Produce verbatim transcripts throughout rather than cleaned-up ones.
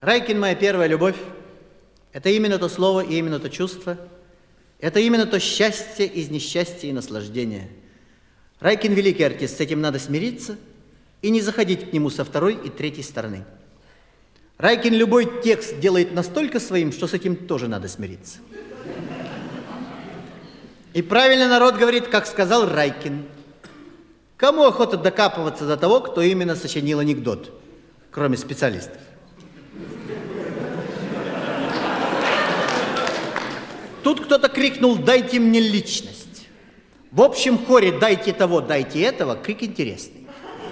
Райкин – моя первая любовь. Это именно то слово и именно то чувство. Это именно то счастье из несчастья и наслаждения. Райкин – великий артист, с этим надо смириться и не заходить к нему со второй и третьей стороны. Райкин любой текст делает настолько своим, что с этим тоже надо смириться. И правильно народ говорит, как сказал Райкин. Кому охота докапываться до того, кто именно сочинил анекдот, кроме специалистов? Тут кто-то крикнул: «Дайте мне личность». В общем хоре «Дайте того, дайте этого» крик интересный.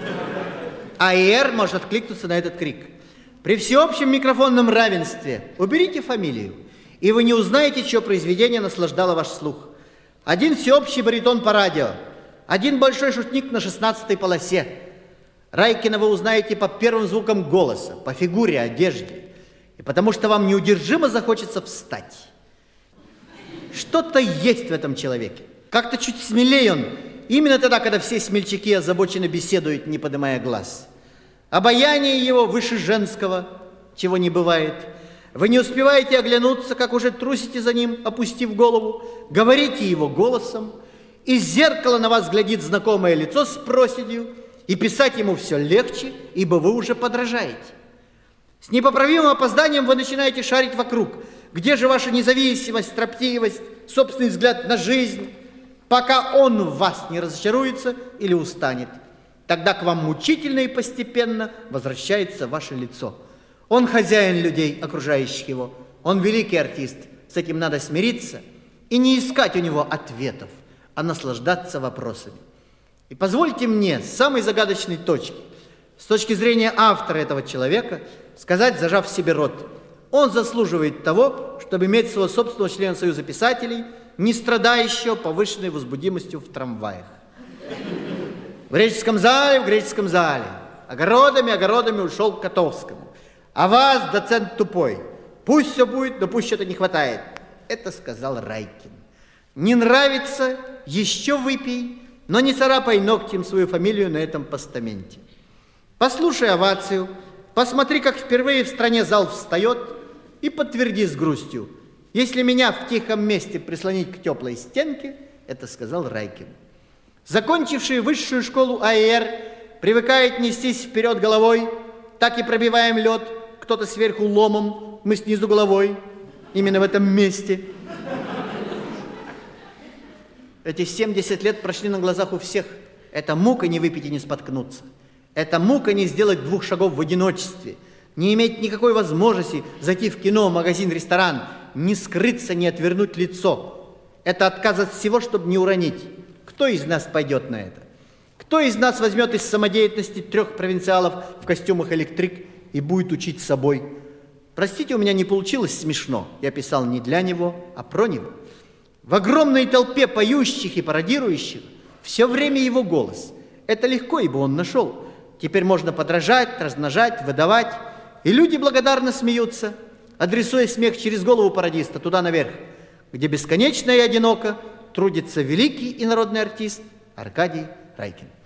А ИР может откликнуться на этот крик. При всеобщем микрофонном равенстве уберите фамилию, и вы не узнаете, чье произведение наслаждало ваш слух. Один всеобщий баритон по радио, один большой шутник на шестнадцатой полосе. Райкина вы узнаете по первым звукам голоса, по фигуре, одежде, и потому что вам неудержимо захочется встать. Что-то есть в этом человеке. Как-то чуть смелее он, именно тогда, когда все смельчаки озабоченно беседуют, не поднимая глаз. Обаяние его выше женского, чего не бывает. Вы не успеваете оглянуться, как уже трусите за ним, опустив голову, говорите его голосом, из зеркала на вас глядит знакомое лицо с проседью, и писать ему все легче, ибо вы уже подражаете. С непоправимым опозданием вы начинаете шарить вокруг. Где же ваша независимость, строптивость, собственный взгляд на жизнь, пока он в вас не разочаруется или устанет? Тогда к вам мучительно и постепенно возвращается ваше лицо. Он хозяин людей, окружающих его. Он великий артист. С этим надо смириться и не искать у него ответов, а наслаждаться вопросами. И позвольте мне с самой загадочной точки, с точки зрения автора этого человека, сказать, зажав себе рот: он заслуживает того, чтобы иметь своего собственного члена Союза писателей, не страдающего повышенной возбудимостью в трамваях. В греческом зале, в греческом зале, огородами, огородами ушел к Котовскому. А вас, доцент тупой, пусть все будет, но пусть что-то не хватает. Это сказал Райкин. Не нравится, еще выпей, но не царапай ногтем свою фамилию на этом постаменте. Послушай овацию, посмотри, как впервые в стране зал встает, и подтверди с грустью: если меня в тихом месте прислонить к теплой стенке, это сказал Райкин. Закончивший высшую школу АИР привыкает нестись вперед головой, так и пробиваем лед, кто-то сверху ломом, мы снизу головой, именно в этом месте. Эти семьдесят лет прошли на глазах у всех. Это мука не выпить и не споткнуться. Это мука не сделать двух шагов в одиночестве, не иметь никакой возможности зайти в кино, магазин, ресторан, не скрыться, не отвернуть лицо. Это отказ от всего, чтобы не уронить. Кто из нас пойдет на это? Кто из нас возьмет из самодеятельности трех провинциалов в костюмах электрик и будет учить собой? Простите, у меня не получилось смешно. Я писал не для него, а про него. В огромной толпе поющих и пародирующих все время его голос. Это легко, ибо он нашел. Теперь можно подражать, размножать, выдавать. И люди благодарно смеются, адресуя смех через голову пародиста туда наверх, где бесконечно и одиноко трудится великий и народный артист Аркадий Райкин.